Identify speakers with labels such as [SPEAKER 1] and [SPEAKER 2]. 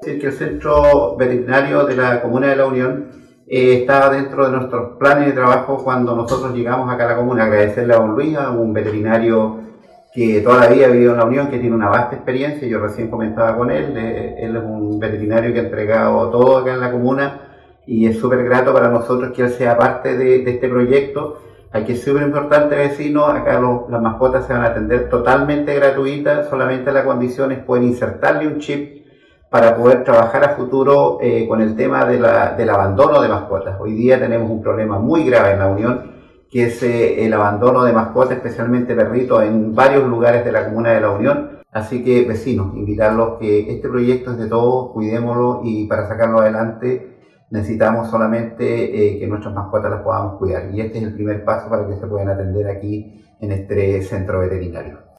[SPEAKER 1] decir que el centro veterinario de la Comuna de La Unión está dentro de nuestros planes de trabajo cuando nosotros llegamos acá a la comuna. Agradecerle a don Luis, a un veterinario que toda la vida ha vivido en La Unión, que tiene una vasta experiencia. Yo recién comentaba con él, él es un veterinario que ha entregado todo acá en la comuna y es súper grato para nosotros que él sea parte de este proyecto. Aquí es súper importante, vecinos, acá las mascotas se van a atender totalmente gratuitas, solamente la condición es poder insertarle un chip para poder trabajar a futuro con el tema del abandono de mascotas. Hoy día tenemos un problema muy grave en La Unión, que es el abandono de mascotas, especialmente perritos, en varios lugares de la Comuna de La Unión. Así que, vecinos, invitarlos que este proyecto es de todos, cuidémoslo, y para sacarlo adelante necesitamos solamente que nuestras mascotas las podamos cuidar. Y este es el primer paso para que se puedan atender aquí en este centro veterinario.